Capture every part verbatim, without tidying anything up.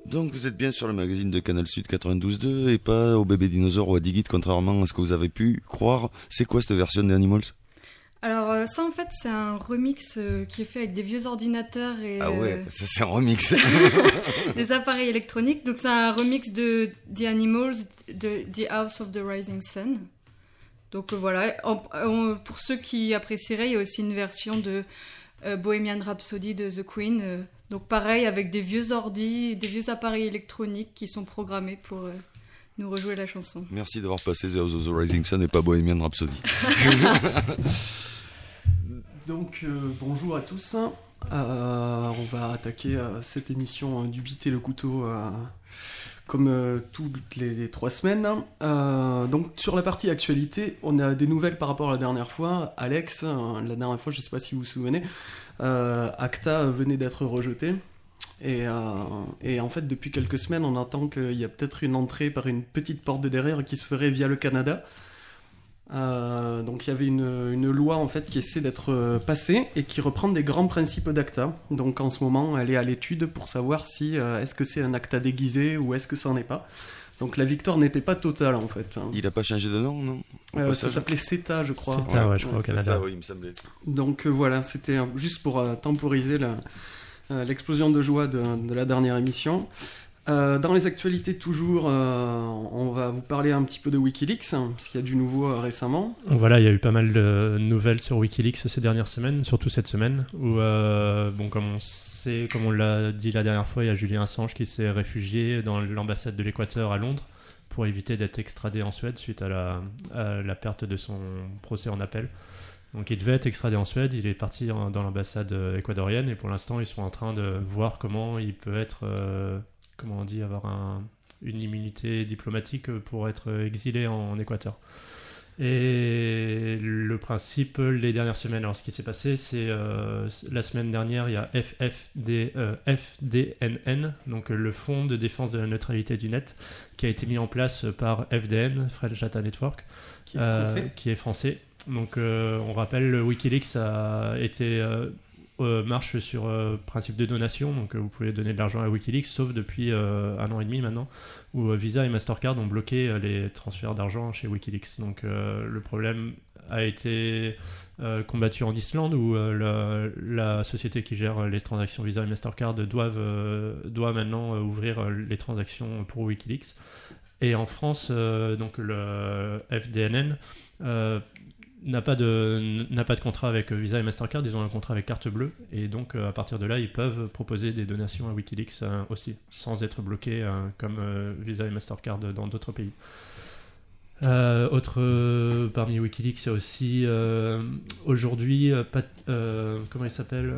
Donc vous êtes bien sur le magazine de Canal Sud quatre-vingt-douze deux et pas au Bébé Dinosaure ou à Digit, contrairement à ce que vous avez pu croire. C'est quoi cette version d'Animals ? Alors euh, ça en fait c'est un remix euh, qui est fait avec des vieux ordinateurs et Ah ouais, euh, ça c'est un remix. des appareils électroniques. Donc c'est un remix de The Animals, de The House of the Rising Sun. Donc euh, voilà, en, en, pour ceux qui apprécieraient, il y a aussi une version de euh, Bohemian Rhapsody de The Queen. Euh, donc pareil avec des vieux ordis, des vieux appareils électroniques qui sont programmés pour euh, nous rejouer la chanson. Merci d'avoir passé The House of the Rising Sun et pas Bohemian Rhapsody. Donc euh, bonjour à tous, euh, on va attaquer euh, cette émission euh, du Bit et le couteau euh, comme euh, toutes les, les trois semaines. Euh, donc sur la partie actualité, on a des nouvelles par rapport à la dernière fois. Alex, euh, la dernière fois, je ne sais pas si vous vous souvenez, euh, ACTA venait d'être rejeté. Et, euh, et en fait, depuis quelques semaines, on entend qu'il y a peut-être une entrée par une petite porte de derrière qui se ferait via le Canada. Euh, donc il y avait une, une loi en fait qui essaie d'être passée et qui reprend des grands principes d'ACTA. Donc en ce moment elle est à l'étude pour savoir si euh, est-ce que c'est un ACTA déguisé ou est-ce que ça n'en est pas. Donc la victoire n'était pas totale en fait. Il n'a pas changé de nom, non euh, Ça s'appelait CETA je crois. CETA ouais, ouais je ouais, crois au Canada. Ça, oui, il me semblait. Donc euh, voilà, c'était juste pour euh, temporiser la, euh, l'explosion de joie de, de la dernière émission. Euh, dans les actualités toujours, euh, on va vous parler un petit peu de Wikileaks, hein, parce qu'il y a du nouveau euh, récemment. Voilà, il y a eu pas mal de nouvelles sur Wikileaks ces dernières semaines, surtout cette semaine, où, euh, bon, comme on sait, comme on l'a dit la dernière fois, il y a Julian Assange qui s'est réfugié dans l'ambassade de l'Équateur à Londres pour éviter d'être extradé en Suède suite à la, à la perte de son procès en appel. Donc il devait être extradé en Suède, il est parti dans, dans l'ambassade équatorienne et pour l'instant ils sont en train de voir comment il peut être... Euh, comment on dit, avoir un, une immunité diplomatique pour être exilé en, en Équateur. Et le principe, les dernières semaines, alors ce qui s'est passé, c'est euh, la semaine dernière, il y a F F D, euh, F D N N, donc le Fonds de défense de la neutralité du net, qui a été mis en place par F D N, French Data Network, qui est français. Euh, qui est français. Donc euh, on rappelle, le Wikileaks a été... Euh, Euh, marche sur euh, principe de donation, donc euh, vous pouvez donner de l'argent à Wikileaks, sauf depuis euh, un an et demi maintenant, où euh, Visa et Mastercard ont bloqué euh, les transferts d'argent chez Wikileaks. Donc euh, le problème a été euh, combattu en Islande, où euh, la, la société qui gère les transactions Visa et Mastercard doivent, euh, doit maintenant euh, ouvrir euh, les transactions pour Wikileaks. Et en France, euh, donc le F D N N euh, n'a pas de n'a pas de contrat avec Visa et Mastercard, ils ont un contrat avec Carte Bleue et donc euh, à partir de là ils peuvent proposer des donations à Wikileaks euh, aussi sans être bloqués euh, comme euh, Visa et Mastercard dans d'autres pays. Euh, autre euh, parmi Wikileaks, il y a aussi euh, aujourd'hui euh, Pat, euh, comment il s'appelle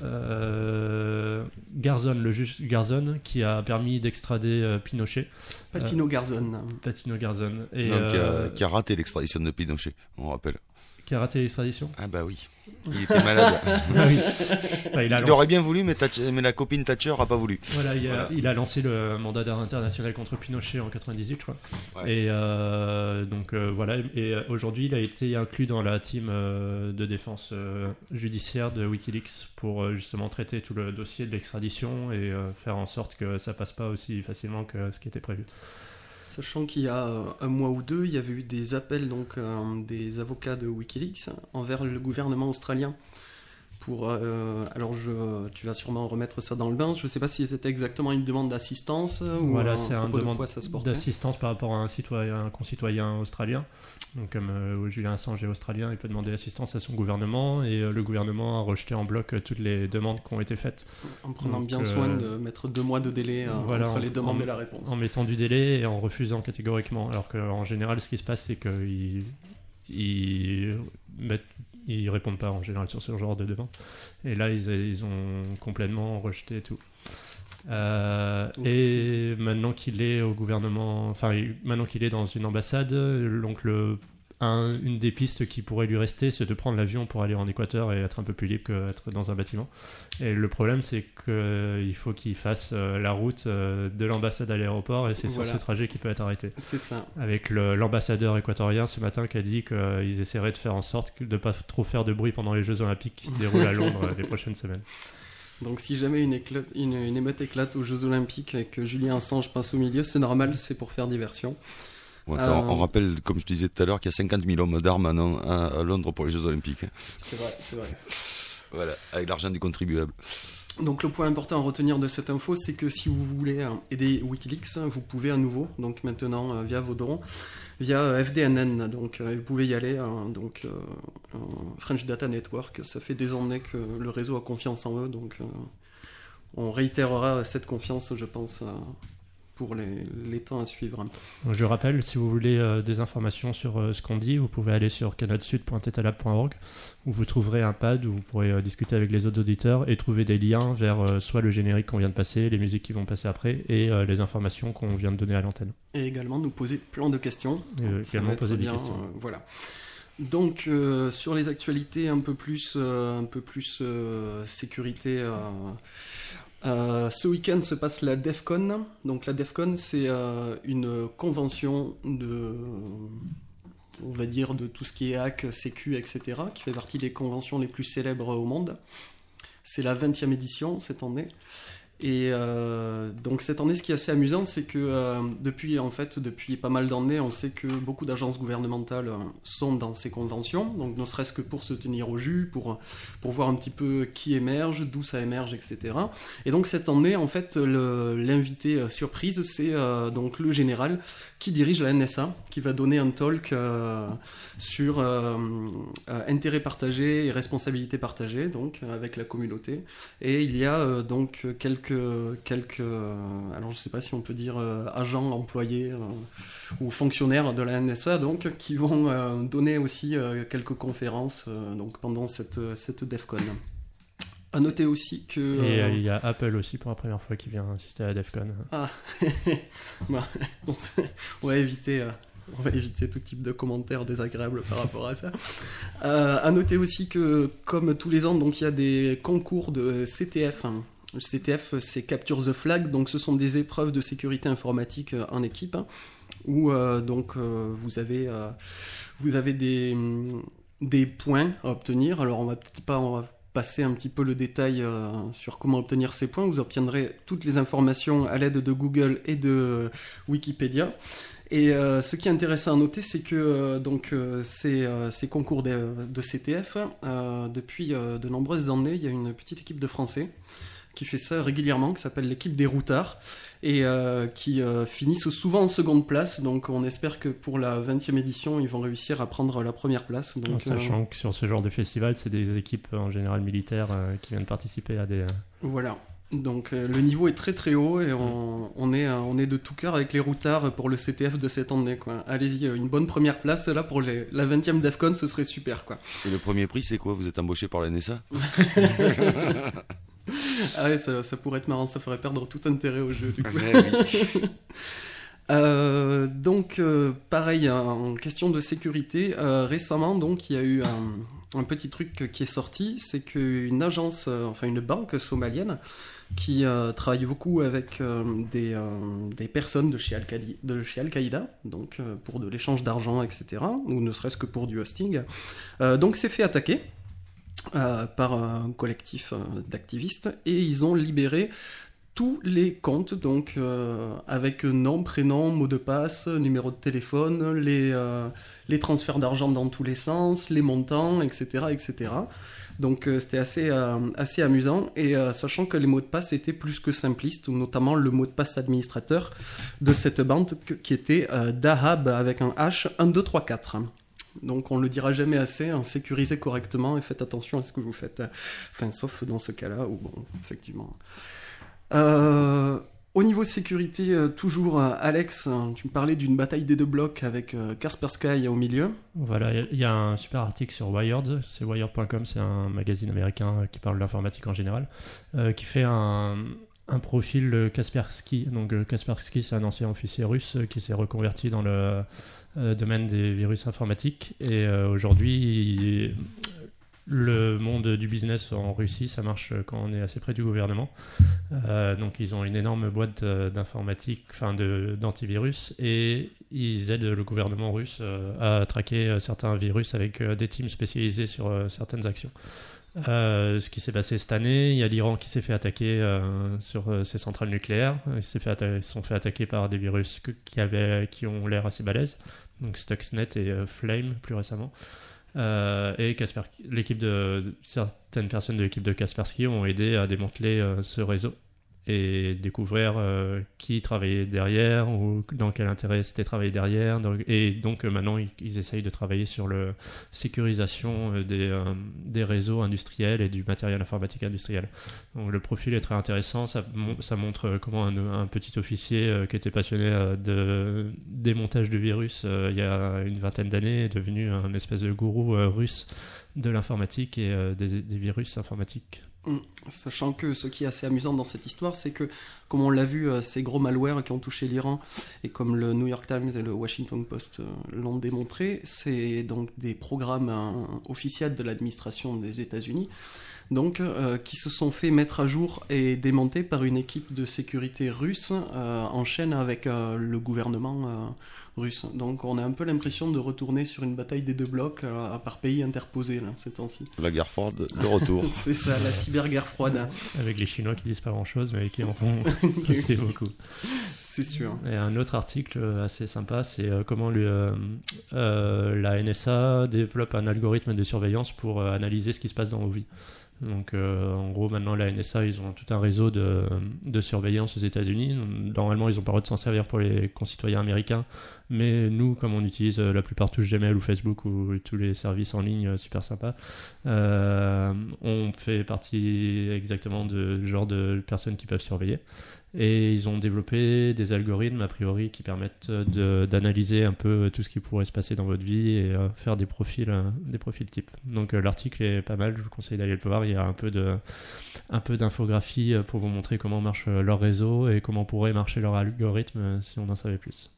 euh, Garzón, le juge Garzón qui a permis d'extrader euh, Pinochet. Patino euh, Garzón. Patino Garzón et non, euh, qui, a, qui a raté l'extradition de Pinochet, on rappelle. Qui a raté l'extradition ? Ah bah oui, il était malade. Ah oui. Enfin, il a il lancé... aurait bien voulu, mais, Thatcher, mais la copine Thatcher a pas voulu. Voilà, il a, voilà. il a lancé le mandat d'arrêt international contre Pinochet en quatre-vingt-dix-huit, je crois. Ouais. Et euh, donc euh, voilà, et aujourd'hui il a été inclus dans la team euh, de défense euh, judiciaire de Wikileaks pour euh, justement traiter tout le dossier de l'extradition et euh, faire en sorte que ça passe pas aussi facilement que ce qui était prévu. Sachant qu'il y a euh, un mois ou deux, il y avait eu des appels donc, euh, des avocats de Wikileaks envers le gouvernement australien. Pour, euh, alors je, tu vas sûrement remettre ça dans le bain, je ne sais pas si c'était exactement une demande d'assistance ou voilà, un, c'est à une propos demande de quoi ça se portait. d'assistance par rapport à un, citoyen, un concitoyen australien. Donc comme euh, Julian Assange est australien, il peut demander assistance à son gouvernement et euh, le gouvernement a rejeté en bloc euh, toutes les demandes qui ont été faites. En prenant Donc, bien euh, soin de mettre deux mois de délai euh, voilà, entre en, les demandes en, et la réponse. En mettant du délai et en refusant catégoriquement. Alors qu'en général, ce qui se passe, c'est qu'ils ils mettent ils répondent pas en général sur ce genre de demande. Et là, ils, ils ont complètement rejeté tout. Euh, et maintenant qu'il est au gouvernement, enfin, maintenant qu'il est dans une ambassade, donc le, un, une des pistes qui pourrait lui rester, c'est de prendre l'avion pour aller en Équateur et être un peu plus libre qu'être dans un bâtiment. Et le problème, c'est qu'il faut qu'il fasse euh, la route euh, de l'ambassade à l'aéroport et c'est voilà. sur ce trajet qu'il peut être arrêté. C'est ça. Avec le, l'ambassadeur équatorien ce matin qui a dit qu'ils euh, essaieraient de faire en sorte de ne pas trop faire de bruit pendant les Jeux Olympiques qui se déroulent à Londres euh, les prochaines semaines. Donc si jamais une, éclate, une, une émeute éclate aux Jeux Olympiques et que Julien Assange passe au milieu, c'est normal, c'est pour faire diversion. Ouais, enfin, euh... on rappelle, comme je disais tout à l'heure, qu'il y a cinquante mille hommes d'armes à, à Londres pour les Jeux Olympiques. C'est vrai, c'est vrai. Voilà, avec l'argent du contribuable. Donc le point important à retenir de cette info, c'est que si vous voulez aider Wikileaks, vous pouvez à nouveau, donc maintenant via vos dons, via F D N N, donc vous pouvez y aller, donc French Data Network, ça fait des années que le réseau a confiance en eux, donc on réitérera cette confiance, je pense, pour les, les temps à suivre. Je rappelle, si vous voulez euh, des informations sur euh, ce qu'on dit, vous pouvez aller sur canadsud point tetalab point org où vous trouverez un pad où vous pourrez euh, discuter avec les autres auditeurs et trouver des liens vers euh, soit le générique qu'on vient de passer, les musiques qui vont passer après et euh, les informations qu'on vient de donner à l'antenne. Et également nous poser plein de questions. Et euh, également poser bien, des questions. Euh, voilà. Donc euh, sur les actualités un peu plus, euh, un peu plus euh, sécurité... Euh, Euh, ce week-end se passe la DEFCON. Donc la DEFCON, c'est euh, une convention de, on va dire, de tout ce qui est hack, sécu, et cetera, qui fait partie des conventions les plus célèbres au monde. C'est la vingtième édition cette année. Et euh, donc cette année, ce qui est assez amusant, c'est que euh, depuis en fait depuis pas mal d'années, on sait que beaucoup d'agences gouvernementales sont dans ces conventions, donc ne serait-ce que pour se tenir au jus, pour pour voir un petit peu qui émerge, d'où ça émerge, et cetera. Et donc cette année, en fait, le, l'invité euh, surprise, c'est euh, donc le général qui dirige la N S A, qui va donner un talk euh, sur euh, euh, intérêt partagé et responsabilité partagée, donc avec la communauté. Et il y a euh, donc quelques quelques euh, alors je sais pas si on peut dire euh, agents, employés euh, ou fonctionnaires de la N S A donc qui vont euh, donner aussi euh, quelques conférences euh, donc pendant cette cette DEFCON. À noter aussi que et euh, il y a Apple aussi pour la première fois qui vient assister à la DEFCON. Ah bah, on va éviter euh, on va éviter tout type de commentaires désagréables par rapport à ça. Euh, à noter aussi que comme tous les ans donc il y a des concours de C T F. Hein. Le C T F, c'est Capture the Flag, donc ce sont des épreuves de sécurité informatique en équipe, hein, où euh, donc euh, vous avez euh, vous avez des des points à obtenir. Alors on va peut-être pas on va passer un petit peu le détail euh, sur comment obtenir ces points. Vous obtiendrez toutes les informations à l'aide de Google et de Wikipédia. Et euh, ce qui est intéressant à noter, c'est que euh, donc euh, ces, euh, ces concours de, de C T F, euh, depuis euh, de nombreuses années, il y a une petite équipe de Français qui fait ça régulièrement, qui s'appelle l'équipe des routards, et euh, qui euh, finissent souvent en seconde place. Donc on espère que pour la vingtième édition, ils vont réussir à prendre la première place. Donc, en sachant euh... que sur ce genre de festival, c'est des équipes en général militaires euh, qui viennent participer à des... Voilà. Donc euh, le niveau est très très haut et on, on, est, on est de tout cœur avec les routards pour le C T F de cette année, quoi. Allez-y, une bonne première place là pour les, la vingtième DEFCON, ce serait super, quoi. Et le premier prix, c'est quoi? Vous êtes embauché par la N S A? Ah ouais, ça, ça pourrait être marrant, ça ferait perdre tout intérêt au jeu du coup. Ouais, oui. euh, donc euh, pareil, en question de sécurité, euh, récemment donc il y a eu un, un petit truc qui est sorti, c'est qu'une agence, euh, enfin une banque somalienne qui euh, travaille beaucoup avec euh, des, euh, des personnes de chez, Al-Qaïda, de chez Al-Qaïda, donc euh, pour de l'échange d'argent, et cetera, ou ne serait-ce que pour du hosting, euh, donc s'est fait attaquer Euh, par un collectif euh, d'activistes et ils ont libéré tous les comptes, donc euh, avec nom, prénom, mot de passe, numéro de téléphone, les, euh, les transferts d'argent dans tous les sens, les montants, et cetera, et cetera. Donc euh, c'était assez, euh, assez amusant et euh, sachant que les mots de passe étaient plus que simplistes, notamment le mot de passe administrateur de cette bande qui était euh, Dahab avec un H un deux trois quatre. Donc on le dira jamais assez, hein, sécurisez correctement et faites attention à ce que vous faites. Enfin, sauf dans ce cas-là où, bon, effectivement. Euh, au niveau sécurité, euh, toujours, euh, Alex, tu me parlais d'une bataille des deux blocs avec euh, Kaspersky au milieu. Voilà, il y, y a un super article sur Wired, c'est wired point com, c'est un magazine américain qui parle de l'informatique en général, euh, qui fait un... un profil de Kaspersky. Donc Kaspersky, c'est un ancien officier russe qui s'est reconverti dans le euh, domaine des virus informatiques. Et euh, aujourd'hui, il... le monde du business en Russie, ça marche quand on est assez près du gouvernement. Euh, donc ils ont une énorme boîte d'informatique, enfin de, d'antivirus, et ils aident le gouvernement russe euh, à traquer certains virus avec euh, des teams spécialisés sur euh, certaines actions. Euh, ce qui s'est passé cette année, il y a l'Iran qui s'est fait attaquer euh, sur euh, ses centrales nucléaires. Ils se atta- sont fait attaquer par des virus que- qui, avaient, qui ont l'air assez balèzes, donc Stuxnet et euh, Flame plus récemment. Euh, et Kasper, l'équipe de certaines personnes de l'équipe de Kaspersky ont aidé à démanteler euh, ce réseau et découvrir euh, qui travaillait derrière ou dans quel intérêt c'était travaillé derrière. Donc, et donc euh, maintenant ils, ils essayent de travailler sur la sécurisation euh, des, euh, des réseaux industriels et du matériel informatique industriel. Donc, le profil est très intéressant, ça, ça montre comment un, un petit officier euh, qui était passionné euh, de démontage de virus euh, il y a une vingtaine d'années est devenu un espèce de gourou euh, russe de l'informatique et euh, des, des virus informatiques. Sachant que ce qui est assez amusant dans cette histoire, c'est que, comme on l'a vu, ces gros malwares qui ont touché l'Iran, et comme le New York Times et le Washington Post l'ont démontré, c'est donc des programmes hein, officiels de l'administration des États-Unis, donc euh, qui se sont fait mettre à jour et démonter par une équipe de sécurité russe euh, en chaîne avec euh, le gouvernement euh, russe. Donc on a un peu l'impression de retourner sur une bataille des deux blocs euh, par pays interposé là, ces temps-ci. La guerre froide, le retour. C'est ça, la cyberguerre froide. Avec les Chinois qui disent pas grand-chose, mais qui en font assez beaucoup. C'est sûr. Et un autre article assez sympa, c'est euh, comment le, euh, euh, la N S A développe un algorithme de surveillance pour euh, analyser ce qui se passe dans vos vies. Donc euh, en gros maintenant la N S A ils ont tout un réseau de, de surveillance aux États-Unis. Normalement ils n'ont pas le droit de s'en servir pour les concitoyens américains, mais nous comme on utilise la plupart tous Gmail ou Facebook ou tous les services en ligne super sympas, euh, on fait partie exactement de genre de personnes qui peuvent surveiller. Et ils ont développé des algorithmes a priori qui permettent de, d'analyser un peu tout ce qui pourrait se passer dans votre vie et euh, faire des profils, euh, des profils types. Donc euh, l'article est pas mal, je vous conseille d'aller le voir. Il y a un peu, de, un peu d'infographie pour vous montrer comment marche leur réseau et comment pourrait marcher leur algorithme si on en savait plus.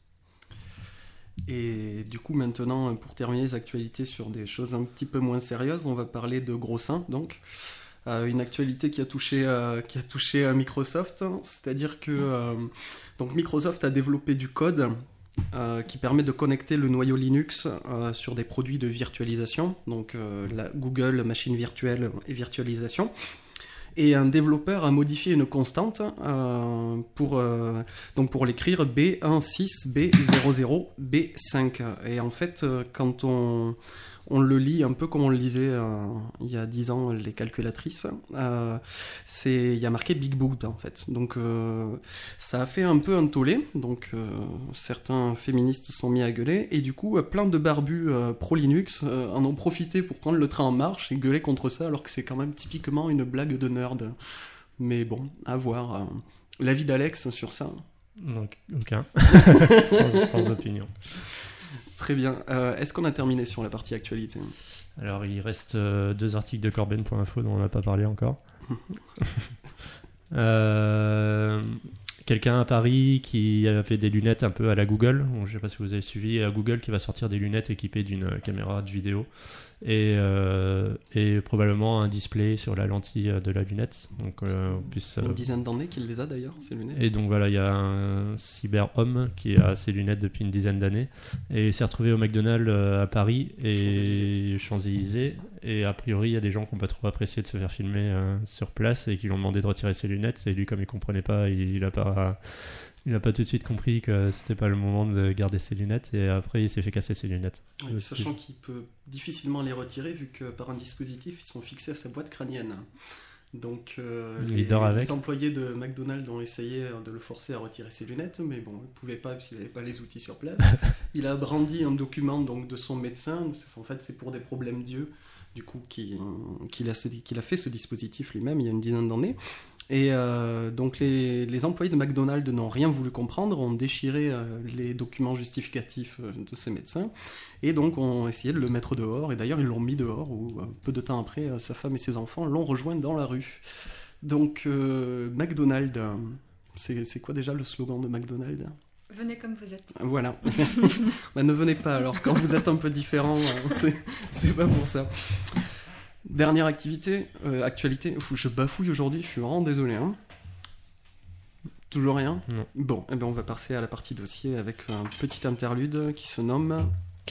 Et du coup maintenant, pour terminer les actualités sur des choses un petit peu moins sérieuses, on va parler de gros seins donc. Euh, une actualité qui a touché, euh, qui a touché euh, Microsoft, c'est-à-dire que euh, donc Microsoft a développé du code euh, qui permet de connecter le noyau Linux euh, sur des produits de virtualisation, donc euh, la Google Machine Virtuelle et Virtualisation. Et un développeur a modifié une constante euh, pour, euh, donc pour l'écrire B sixteen B zéro zéro B cinq. Et en fait, euh, quand on... on le lit un peu comme on le lisait euh, il y a dix ans, les calculatrices. Euh, c'est, il y a marqué Big Boot en fait. Donc euh, ça a fait un peu un tollé. Donc euh, certains féministes se sont mis à gueuler. Et du coup, plein de barbus euh, pro-Linux euh, en ont profité pour prendre le train en marche et gueuler contre ça, alors que c'est quand même typiquement une blague de nerd. Mais bon, à voir. Euh, l'avis d'Alex sur ça. Donc, aucun. sans, sans opinion. Très bien. Euh, est-ce qu'on a terminé sur la partie actualité ? Alors, il reste euh, deux articles de Corben point info dont on n'a pas parlé encore. euh, quelqu'un à Paris qui a fait des lunettes un peu à la Google. Bon, je ne sais pas si vous avez suivi, à Google qui va sortir des lunettes équipées d'une caméra de vidéo et, euh, et probablement un display sur la lentille de la lunette. Donc, euh, on puisse, euh... une dizaine d'années qu'il les a d'ailleurs, ces lunettes. Et donc voilà, il y a un cyber-homme qui a ses lunettes depuis une dizaine d'années et il s'est retrouvé au McDonald's à Paris et Champs-Élysées. Et a priori, il y a des gens qui n'ont pas trop apprécié de se faire filmer euh, sur place et qui lui ont demandé de retirer ses lunettes. Et lui, comme il ne comprenait pas, il n'a pas... Il n'a pas tout de suite compris que c'était pas le moment de garder ses lunettes et après il s'est fait casser ses lunettes. Oui, sachant qu'il peut difficilement les retirer vu que par un dispositif ils sont fixés à sa boîte crânienne. Donc euh, les, les employés de McDonald's ont essayé de le forcer à retirer ses lunettes, mais bon, il ne pouvait pas parce qu'il n'avait pas les outils sur place. Il a brandi un document donc, de son médecin, en fait c'est pour des problèmes d'yeux, du coup qu'il, qu'il, a, qu'il a fait ce dispositif lui-même il y a une dizaine d'années. Et euh, donc les, les employés de McDonald's n'ont rien voulu comprendre, ont déchiré euh, les documents justificatifs euh, de ces médecins et donc ont essayé de le mettre dehors. Et d'ailleurs ils l'ont mis dehors où euh, peu de temps après euh, sa femme et ses enfants l'ont rejoint dans la rue. Donc euh, McDonald's, euh, c'est, c'est quoi déjà le slogan de McDonald's ? Venez comme vous êtes. Voilà. Bah, ne venez pas alors, quand vous êtes un peu différent, euh, c'est, c'est pas pour ça. Dernière activité, euh, actualité, je bafouille aujourd'hui, je suis vraiment désolé. Hein. Toujours rien ? Non. Bon, eh ben on va passer à la partie dossier avec un petit interlude qui se nomme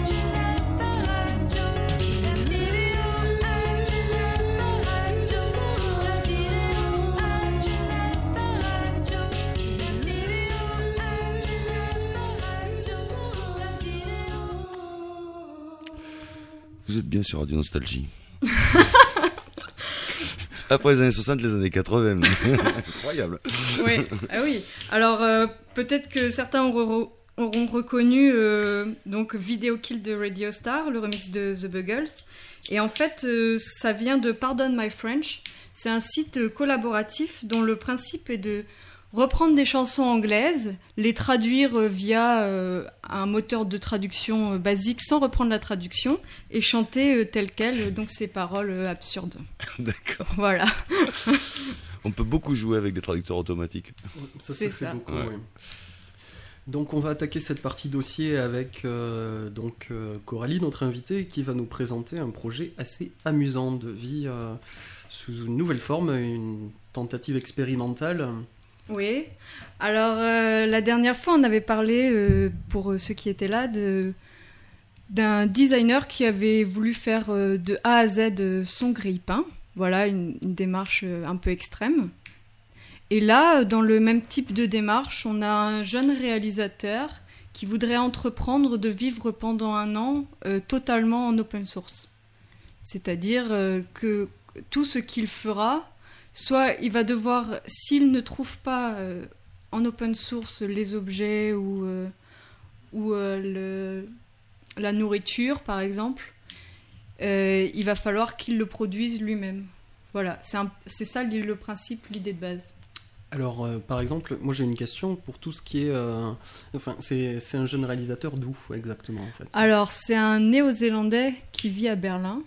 Vous êtes bien sur Radio Nostalgie. Après les années soixante, les années quatre-vingts. Incroyable. Oui, ah oui. Alors euh, peut-être que certains auront, auront reconnu euh, donc Video Kill de Radio Star, le remix de The Buggles. Et en fait, euh, ça vient de Pardon My French. C'est un site euh, collaboratif dont le principe est de reprendre des chansons anglaises, les traduire euh, via euh, un moteur de traduction euh, basique sans reprendre la traduction et chanter euh, tel quel, euh, donc ces paroles euh, absurdes. D'accord. Voilà. On peut beaucoup jouer avec des traducteurs automatiques. Ça se C'est fait ça. beaucoup, Ouais. oui. Donc on va attaquer cette partie dossier avec euh, donc euh, Coralie, notre invitée, qui va nous présenter un projet assez amusant de vie euh, sous une nouvelle forme, une tentative expérimentale. Oui. Alors, euh, la dernière fois, on avait parlé, euh, pour ceux qui étaient là, de, d'un designer qui avait voulu faire euh, de A à Z euh, son grille-pain. Voilà, une, une démarche euh, un peu extrême. Et là, dans le même type de démarche, on a un jeune réalisateur qui voudrait entreprendre de vivre pendant un an euh, totalement en open source. C'est-à-dire euh, que tout ce qu'il fera soit il va devoir, s'il ne trouve pas euh, en open source les objets ou, euh, ou euh, le, la nourriture, par exemple, euh, il va falloir qu'il le produise lui-même. Voilà, c'est, un, c'est ça le principe, l'idée de base. Alors, euh, par exemple, moi j'ai une question pour tout ce qui est... euh, Enfin, c'est, c'est un jeune réalisateur d'où exactement en fait? Alors, c'est un Néo-Zélandais qui vit à Berlin.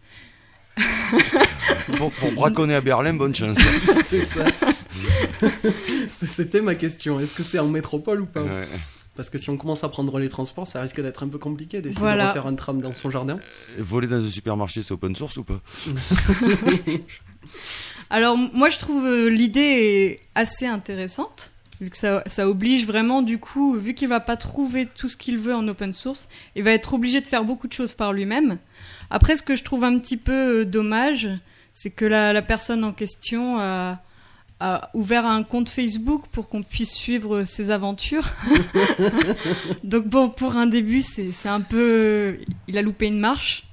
Pour, pour braconner à Berlin, bonne chance. C'est ça. C'était ma question. Est-ce que c'est en métropole ou pas? Ouais. Parce que si on commence à prendre les transports, ça risque d'être un peu compliqué d'essayer Voilà. de refaire un tram dans son jardin. Voler dans un supermarché, c'est open source ou pas? Alors, moi, je trouve euh, l'idée assez intéressante, vu que ça, ça oblige vraiment, du coup, vu qu'il va pas trouver tout ce qu'il veut en open source, il va être obligé de faire beaucoup de choses par lui-même. Après, ce que je trouve un petit peu euh, dommage, c'est que la, la personne en question a, a ouvert un compte Facebook pour qu'on puisse suivre ses aventures. Donc bon, pour un début, c'est, c'est un peu... Il a loupé une marche,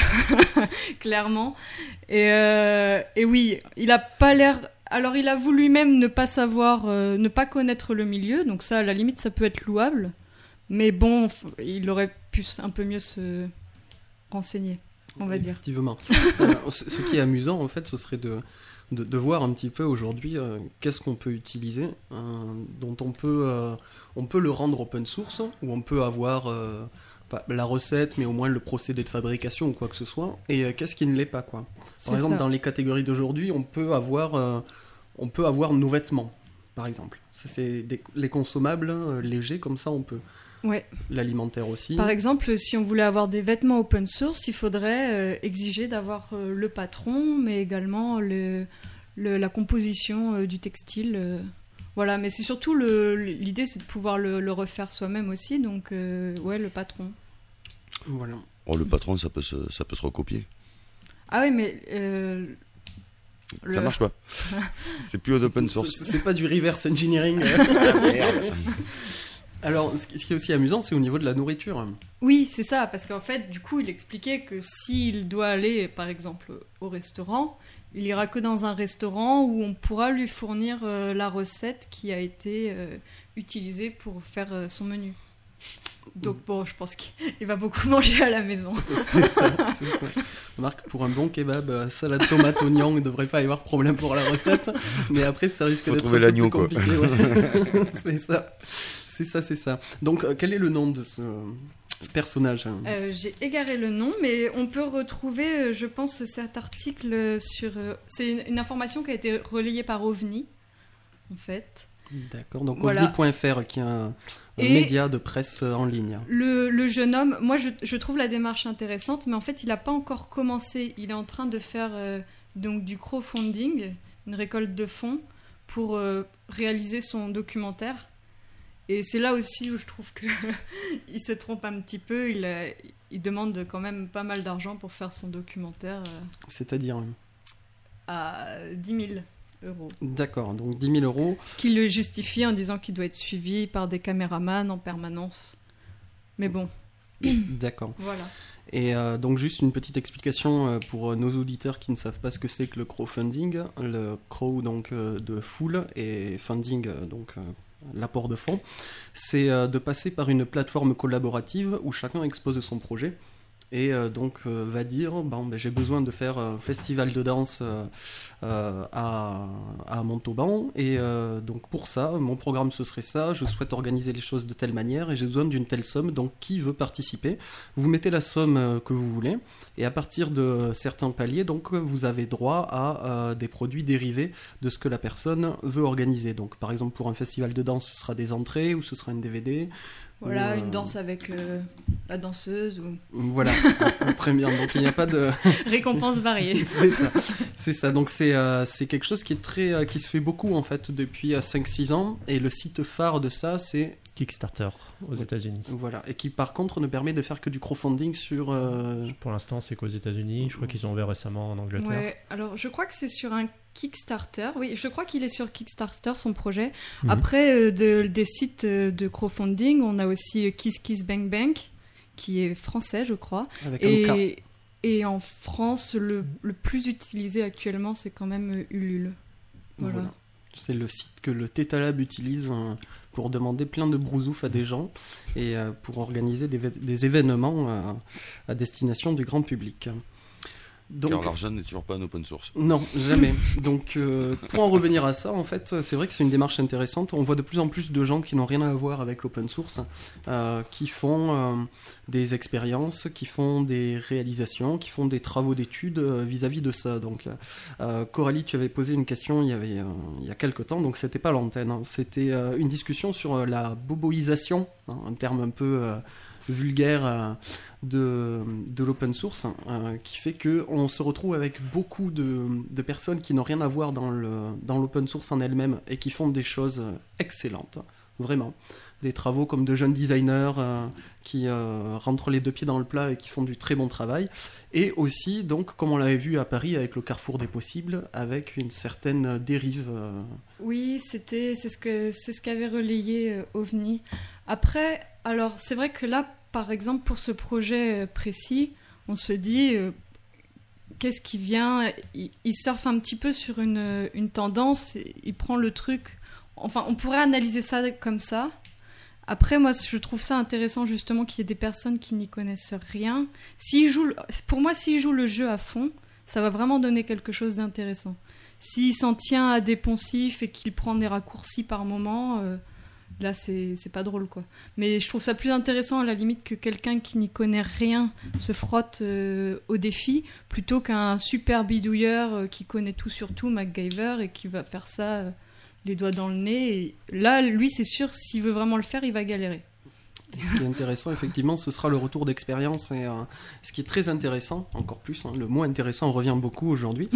clairement. Et, euh, et oui, il a pas l'air... Alors, il avoue lui-même ne pas savoir, euh, ne pas connaître le milieu. Donc ça, à la limite, ça peut être louable. Mais bon, f- il aurait pu s- un peu mieux se renseigner, on va dire. Effectivement. Euh, ce, ce qui est amusant, en fait, ce serait de, de, de voir un petit peu aujourd'hui euh, qu'est-ce qu'on peut utiliser, euh, dont on peut, euh, on peut le rendre open source, où on peut avoir euh, pas la recette, mais au moins le procédé de fabrication ou quoi que ce soit, et euh, qu'est-ce qui ne l'est pas, quoi. C'est Par exemple, ça. dans les catégories d'aujourd'hui, on peut avoir, euh, on peut avoir nos vêtements, par exemple. Ça, c'est des- les consommables euh, légers, comme ça, on peut. Ouais. L'alimentaire aussi. Par exemple, si on voulait avoir des vêtements open source, il faudrait euh, exiger d'avoir euh, le patron, mais également le, le- la composition euh, du textile. euh. Voilà, mais c'est surtout le, l'idée, c'est de pouvoir le, le refaire soi-même aussi. Donc, euh, ouais, le patron. Voilà. Oh, le patron, ça peut se, ça peut se recopier. Ah oui, mais euh, Ça le- marche pas. C'est plus open C'est, source. c'est pas du reverse engineering. Ah, merde. Alors, ce qui ce qui est aussi amusant, c'est au niveau de la nourriture. Oui, c'est ça, parce qu'en fait, du coup, il expliquait que s'il doit aller, par exemple, au restaurant, il ira que dans un restaurant où on pourra lui fournir euh, la recette qui a été euh, utilisée pour faire euh, son menu. Donc bon, je pense qu'il va beaucoup manger à la maison. C'est ça, c'est ça. Remarque, pour un bon kebab, euh, salade tomate oignon, il ne devrait pas y avoir de problème pour la recette. Mais après, ça risque Faut d'être trouver un peu l'agneau, plus quoi. compliqué. Ouais. C'est ça. C'est ça, c'est ça. Donc, euh, quel est le nom de ce personnage hein Euh, j'ai égaré le nom, mais on peut retrouver, euh, je pense, cet article sur... euh, c'est une, une information qui a été relayée par OVNI, en fait. D'accord, donc Voilà. ovni point f r, qui est un, un Et- média de presse euh, en ligne. Le, le jeune homme, moi je, je trouve la démarche intéressante, mais en fait il n'a pas encore commencé. Il est en train de faire euh, donc du crowdfunding, une récolte de fonds pour euh, réaliser son documentaire. Et c'est là aussi où je trouve que il se trompe un petit peu. Il, a- il demande quand même pas mal d'argent pour faire son documentaire euh, C'est-à-dire. euh, à dix mille euros. D'accord, donc dix mille euros. Qu'il le justifie en disant qu'il doit être suivi par des caméramans en permanence. Mais bon, D'accord. voilà. Et euh, donc juste une petite explication euh, pour euh, nos auditeurs qui ne savent pas ce que c'est que le crowdfunding. Le crow donc euh, de foule et funding euh, donc euh, l'apport de fonds. C'est euh, de passer par une plateforme collaborative où chacun expose son projet et euh, donc euh, va dire bon ben, j'ai besoin de faire un festival de danse euh, euh, à, à Montauban et euh, donc pour ça mon programme ce serait ça, je souhaite organiser les choses de telle manière et j'ai besoin d'une telle somme, donc qui veut participer? Vous mettez la somme euh, que vous voulez et à partir de certains paliers donc euh, vous avez droit à euh, des produits dérivés de ce que la personne veut organiser. Donc par exemple pour un festival de danse ce sera des entrées ou ce sera un D V D. Voilà, Ou, euh, une danse avec euh, la danseuse ou Voilà, très bien. Donc il n'y a pas de. récompenses variées. C'est ça, c'est ça. Donc c'est euh, c'est quelque chose qui est très euh, qui se fait beaucoup en fait depuis euh, cinq six ans et le site phare de ça c'est Kickstarter aux Ouais. États-Unis. voilà et qui par contre ne permet de faire que du crowdfunding sur euh, Pour l'instant, c'est qu'aux États-Unis. Je crois qu'ils ont ouvert récemment en Angleterre. Ouais, alors je crois que c'est sur un Kickstarter. Oui, je crois qu'il est sur Kickstarter son projet. Mhm. Après euh, de- des sites euh, de crowdfunding, on a aussi euh, Kiss Kiss Bank Bank qui est français, je crois. avec un K. Et Et en France, le, le plus utilisé actuellement, c'est quand même euh, Ulule. Voilà. Voilà. C'est le site que le Theta Lab utilise euh, pour demander plein de brousouf à des gens et euh, pour organiser des, vé- des événements euh, à destination du grand public. Donc, Car l'argent n'est toujours pas un open source. non, jamais. Donc, euh, pour en revenir à ça, en fait, c'est vrai que c'est une démarche intéressante. On voit de plus en plus de gens qui n'ont rien à voir avec l'open source, euh, qui font euh, des expériences, qui font des réalisations, qui font des travaux d'études euh, vis-à-vis de ça. Donc, euh, Coralie, tu avais posé une question il y avait euh, il y a quelque temps, donc c'était pas l'antenne. Hein. C'était euh, une discussion sur euh, la boboisation, hein, un terme un peu euh, vulgaire euh, de, de l'open source, euh, qui fait qu'on se retrouve avec beaucoup de, de personnes qui n'ont rien à voir dans, le, dans l'open source en elle-même et qui font des choses excellentes, vraiment. Des travaux comme de jeunes designers euh, qui euh, rentrent les deux pieds dans le plat et qui font du très bon travail. Et aussi, donc, comme on l'avait vu à Paris avec le Carrefour des possibles, avec une certaine dérive. euh, Oui, c'était, c'est ce que, c'est ce qu'avait relayé euh, OVNI. Après, alors, c'est vrai que là, par exemple, pour ce projet euh, précis, on se dit, euh, qu'est-ce qui vient il, il surfe un petit peu sur une, une tendance, il prend le truc. Enfin, on pourrait analyser ça comme ça. Après, moi, je trouve ça intéressant, justement, qu'il y ait des personnes qui n'y connaissent rien. S'ils jouent, pour moi, s'ils jouent le jeu à fond, ça va vraiment donner quelque chose d'intéressant. S'il s'en tient à des poncifs et qu'il prend des raccourcis par moment, euh, là, c'est, c'est pas drôle, quoi. Mais je trouve ça plus intéressant, à la limite, que quelqu'un qui n'y connaît rien se frotte euh, au défi, plutôt qu'un super bidouilleur euh, qui connaît tout sur tout, MacGyver, et qui va faire ça euh, les doigts dans le nez. Et là, lui, c'est sûr, s'il veut vraiment le faire, il va galérer. Et ce qui est intéressant, effectivement, ce sera le retour d'expérience. Et euh, ce qui est très intéressant, encore plus, hein, le mot intéressant revient beaucoup aujourd'hui,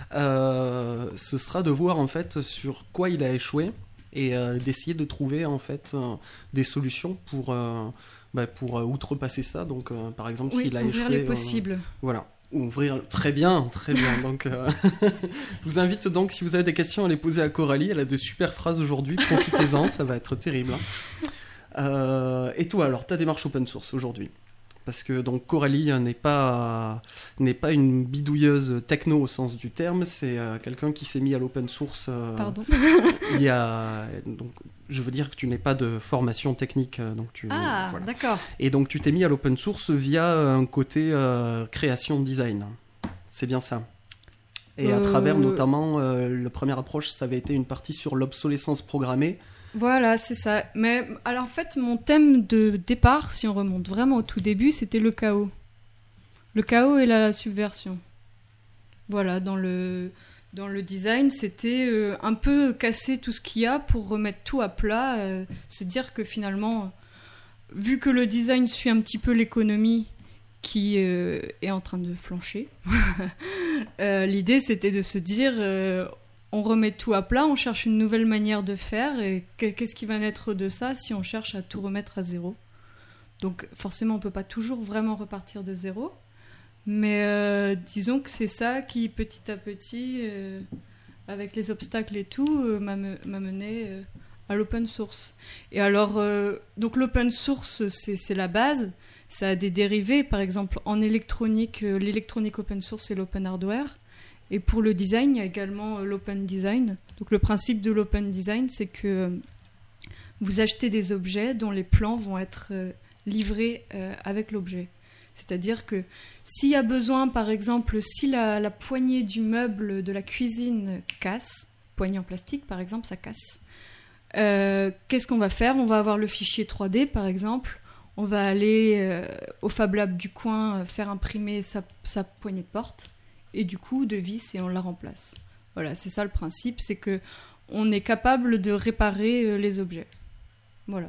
euh, ce sera de voir en fait sur quoi il a échoué et euh, d'essayer de trouver en fait euh, des solutions pour, euh, bah, pour euh, outrepasser ça. Donc, euh, par exemple, Oui, s'il a ouvrir échoué, les possibles. euh, voilà. Ouvrir, très bien, très bien. Donc, euh, je vous invite donc, si vous avez des questions, à les poser à Coralie. Elle a de super phrases aujourd'hui. Profitez-en, ça va être terrible. Hein. Euh, et toi, alors, ta démarche open source aujourd'hui? Parce que donc Coralie n'est pas n'est pas une bidouilleuse techno au sens du terme. C'est euh, quelqu'un qui s'est mis à l'open source. Euh, Pardon. il y a donc, je veux dire que tu n'es pas de formation technique, euh, donc tu. Ah, voilà. d'accord. Et donc tu t'es mis à l'open source via un côté euh, création design. C'est bien ça. Et à Euh, travers notamment, euh, la première approche, ça avait été une partie sur l'obsolescence programmée. Voilà, c'est ça. Mais alors en fait, mon thème de départ, si on remonte vraiment au tout début, c'était le chaos. Le chaos et la subversion. Voilà, dans le, dans le design, c'était euh, un peu casser tout ce qu'il y a pour remettre tout à plat, euh, se dire que finalement, vu que le design suit un petit peu l'économie qui euh, est en train de flancher, euh, l'idée c'était de se dire... euh, on remet tout à plat, on cherche une nouvelle manière de faire, et qu'est-ce qui va naître de ça si on cherche à tout remettre à zéro? Donc forcément, on ne peut pas toujours vraiment repartir de zéro, mais euh, disons que c'est ça qui, petit à petit, euh, avec les obstacles et tout, euh, m'a, me- m'a mené euh, à l'open source. Et alors, euh, donc l'open source, c'est, c'est la base, ça a des dérivés, par exemple en électronique, euh, l'électronique open source, c'est l'open hardware. Et pour le design, il y a également euh, l'open design. Donc le principe de l'open design, c'est que euh, vous achetez des objets dont les plans vont être euh, livrés euh, avec l'objet. C'est-à-dire que s'il y a besoin, par exemple, si la, la poignée du meuble de la cuisine casse, poignée en plastique par exemple, ça casse, euh, qu'est-ce qu'on va faire? On va avoir le fichier trois D par exemple, on va aller euh, au Fab Lab du coin euh, faire imprimer sa, sa poignée de porte, et du coup de vis, et on la remplace. Voilà, c'est ça le principe, c'est que on est capable de réparer euh, les objets. Voilà.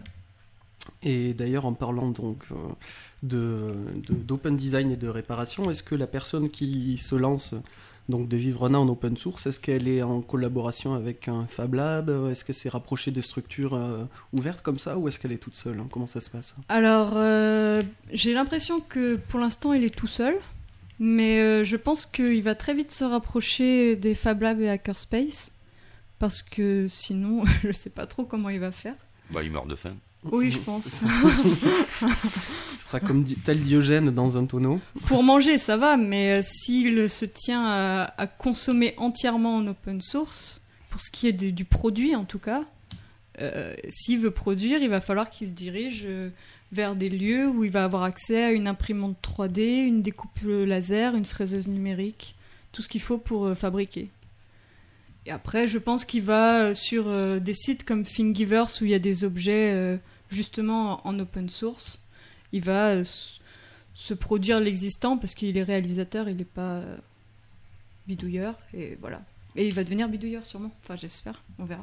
Et d'ailleurs, en parlant donc euh, de, de- d'open design et de réparation, est-ce que la personne qui se lance donc de Vivrona en open source, est-ce qu'elle est en collaboration avec un Fab Lab? Est-ce qu'elle s'est rapprochée des structures euh, ouvertes comme ça, ou est-ce qu'elle est toute seule? Comment ça se passe? Alors, euh, j'ai l'impression que pour l'instant, il est tout seul, mais euh, je pense qu'il va très vite se rapprocher des Fab Labs et Hackerspace, parce que sinon, je sais pas trop comment il va faire. Bah, il meurt de faim. Oui, je pense. Ce sera comme di- tel Diogène dans un tonneau. Pour manger, ça va, mais euh, s'il se tient à, à consommer entièrement en open source, pour ce qui est de- du produit en tout cas, euh, s'il veut produire, il va falloir qu'il se dirige euh, vers des lieux où il va avoir accès à une imprimante trois D, une découpe laser, une fraiseuse numérique, tout ce qu'il faut pour euh, fabriquer. Et après, je pense qu'il va euh, sur euh, des sites comme Thingiverse où il y a des objets euh, justement en open source. Il va euh, s- se produire l'existant parce qu'il est réalisateur, il n'est pas euh, bidouilleur. Et voilà. Et il va devenir bidouilleur sûrement. Enfin, j'espère. On verra.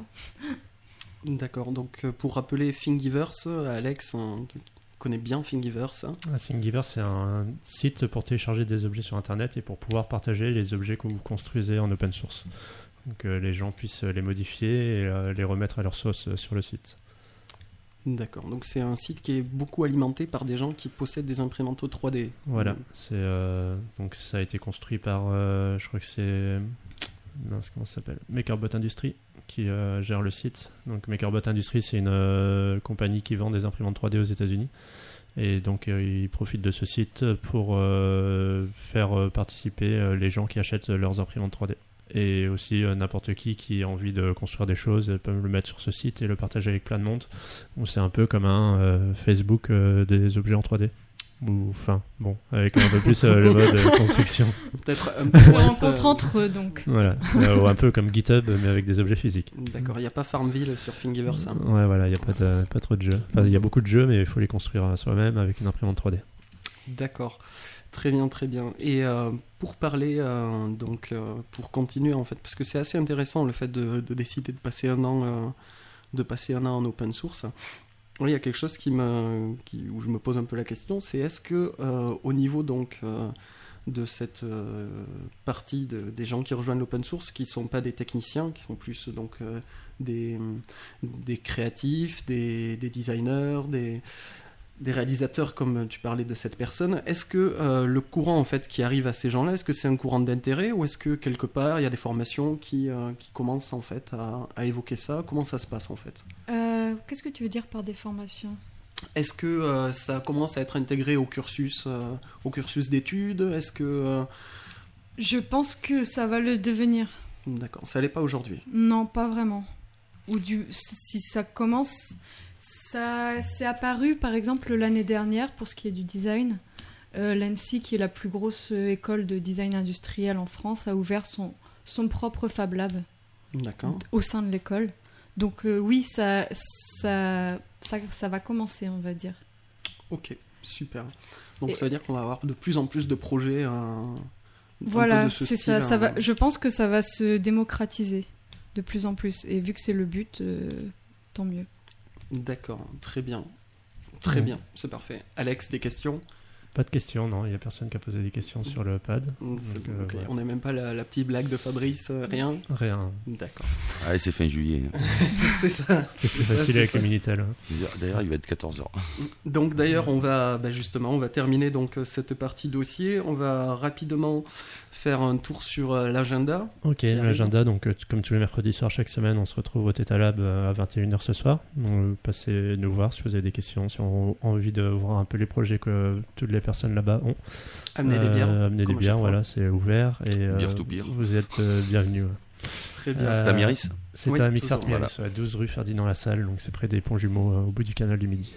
D'accord, donc euh, pour rappeler Thingiverse, Alex, hein, tu connais bien Thingiverse. hein. Ah, Thingiverse, c'est un site pour télécharger des objets sur Internet et pour pouvoir partager les objets que vous construisez en open source. Donc euh, les gens puissent les modifier et euh, les remettre à leur sauce euh, sur le site. D'accord, donc c'est un site qui est beaucoup alimenté par des gens qui possèdent des imprimantes trois D. Voilà, c'est euh, donc ça a été construit par, euh, je crois que c'est, mince, comment ça s'appelle, MakerBot Industries qui euh, gère le site. Donc MakerBot Industries, c'est une euh, compagnie qui vend des imprimantes trois D aux États-Unis. Et donc euh, ils profitent de ce site pour euh, faire euh, participer euh, les gens qui achètent leurs imprimantes trois D. Et aussi euh, n'importe qui qui a envie de construire des choses euh, peut le mettre sur ce site et le partager avec plein de monde. Donc c'est un peu comme un euh, Facebook euh, des objets en trois D. Ou enfin, bon, avec un peu plus euh, le mode euh, construction. Peut-être un peu Ils se moins, rencontrent euh, entre eux donc. Voilà, Euh, ou un peu comme GitHub mais avec des objets physiques. D'accord, il n'y a pas Farmville sur Thingiverse. hein. Ouais, voilà, il n'y a pas, de- pas trop de jeux. Enfin, il y a beaucoup de jeux, mais il faut les construire à soi-même avec une imprimante trois D. D'accord, très bien, très bien. Et euh, pour parler, euh, donc euh, pour continuer en fait, parce que c'est assez intéressant le fait de, de décider de passer un an, euh, de passer un an en open source. Oui, il y a quelque chose qui me, qui, où je me pose un peu la question, c'est est-ce que euh, au niveau donc euh, de cette euh, partie de, des gens qui rejoignent l'open source, qui sont pas des techniciens, qui sont plus donc euh, des, des créatifs, des, des designers, des des réalisateurs comme tu parlais de cette personne, est-ce que euh, le courant en fait qui arrive à ces gens-là, est-ce que c'est un courant d'intérêt ou est-ce que quelque part il y a des formations qui, euh, qui commencent en fait à, à évoquer ça? Comment ça se passe en fait? Euh, Qu'est-ce que tu veux dire par des formations? Est-ce que euh, ça commence à être intégré au cursus, euh, au cursus d'études? Est-ce que euh, Je pense que ça va le devenir. d'accord, ça l'est pas aujourd'hui. Non, pas vraiment. Ou du, si ça commence, ça c'est apparu par exemple l'année dernière pour ce qui est du design. Euh, L'A N S I, qui est la plus grosse euh, école de design industriel en France, a ouvert son, son propre Fab Lab D'accord. au sein de l'école. Donc euh, oui, ça, ça, ça, ça va commencer, on va dire. Ok, super. Donc Et- ça veut dire qu'on va avoir de plus en plus de projets. euh, un peu Voilà, de ce c'est style, ça. ça hein. va, je pense que ça va se démocratiser de plus en plus. Et vu que c'est le but, euh, tant mieux. D'accord, très bien. Très Ouais. bien, c'est parfait. Alex, des questions? Pas de questions, non, il n'y a personne qui a posé des questions sur le pad. C'est Donc, bon, euh, ok. voilà. On n'a même pas la, la petite blague de Fabrice, euh, rien? Rien. D'accord. Ah, et c'est fin juillet. c'est ça. C'était plus Ça, facile c'est avec ça. le Minitel. hein. D'ailleurs, il va être quatorze heures. Donc d'ailleurs, on va bah, justement, on va terminer donc euh, cette partie dossier. On va rapidement faire un tour sur euh, l'agenda. Ok, arrive. l'agenda, donc euh, t- comme tous les mercredis soirs, chaque semaine, on se retrouve au Theta Lab euh, à vingt et une heures ce soir. Donc euh, passez nous voir si vous avez des questions, si on a envie de voir un peu les projets que toutes les personnes là-bas ont. Amener des Euh, bières. Amener des comme à bières, chaque fois. voilà, c'est ouvert. Et, euh, Beer to beer. Vous êtes euh, bienvenus. ouais. Très bien. Euh, C'est à Miris. C'est Oui, à Mixart toujours, Miris, ouais, douze rue Ferdinand Lassalle, donc c'est près des ponts jumeaux euh, au bout du canal du Midi.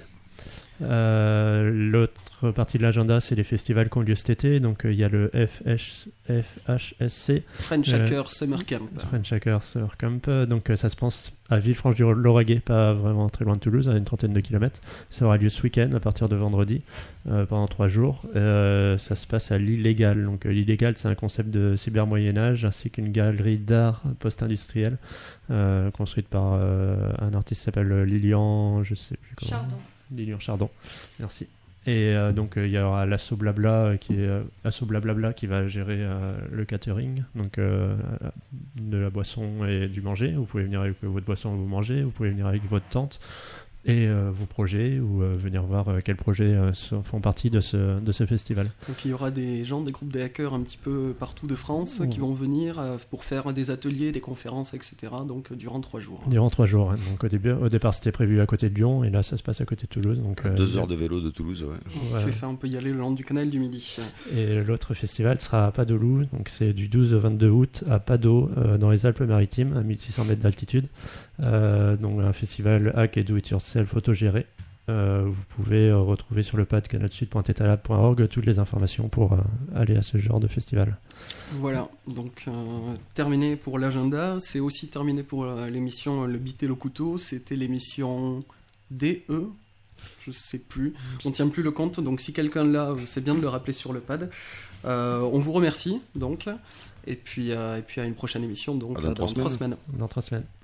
Euh, L'autre partie de l'agenda, c'est les festivals qui ont lieu cet été. Donc euh, il y a le F H S C, French euh, Hacker Summer Camp. French Hacker Summer Camp. Euh, Donc euh, ça se passe à Villefranche-du-Lauragais, pas vraiment très loin de Toulouse, à une trentaine de kilomètres. Ça aura lieu ce week-end à partir de vendredi euh, pendant trois jours. Euh, ça se passe à l'Illégal. Donc euh, l'Illégal, c'est un concept de cyber-Moyen-Âge ainsi qu'une galerie d'art post-industriel euh, construite par euh, un artiste qui s'appelle Lilian, je sais plus comment. Chardon. Lilian Chardon, merci. Et euh, donc euh, il y aura l'Asso Blabla euh, qui est euh, Asso Blablabla qui va gérer euh, le catering, donc euh, de la boisson et du manger. Vous pouvez venir avec votre boisson et vous mangez, vous pouvez venir avec votre tente. et euh, vos projets ou euh, venir voir euh, quels projets euh, sont- font partie de ce, de ce festival. Donc il y aura des gens, des groupes de hackers un petit peu partout de France Mmh. qui vont venir euh, pour faire des ateliers, des conférences, et cetera. Donc euh, durant trois jours. Durant trois jours. hein. Donc au, début, au départ, c'était prévu à côté de Lyon et là, ça se passe à côté de Toulouse. Donc, euh, Deux heures de vélo de Toulouse, ouais. Voilà. C'est ça, on peut y aller le long du canal du Midi. Et l'autre festival sera à Padoue, donc c'est du douze au vingt-deux août à Padoue, euh, dans les Alpes-Maritimes, à mille six cents mètres d'altitude. Euh, donc un festival hack et do it yourself autogéré. Euh, vous pouvez euh, retrouver sur le pad canal sud point etalab point org toutes les informations pour euh, aller à ce genre de festival. Voilà, donc euh, terminé pour l'agenda. C'est aussi terminé pour euh, l'émission Le Bit et le Couteau. C'était l'émission D E. Je sais plus, on tient plus le compte, donc si quelqu'un l'a, c'est bien de le rappeler sur le pad. Euh, on vous remercie donc, et puis, euh, et puis à une prochaine émission donc À dans dans trois trois semaines. semaines. Dans trois semaines.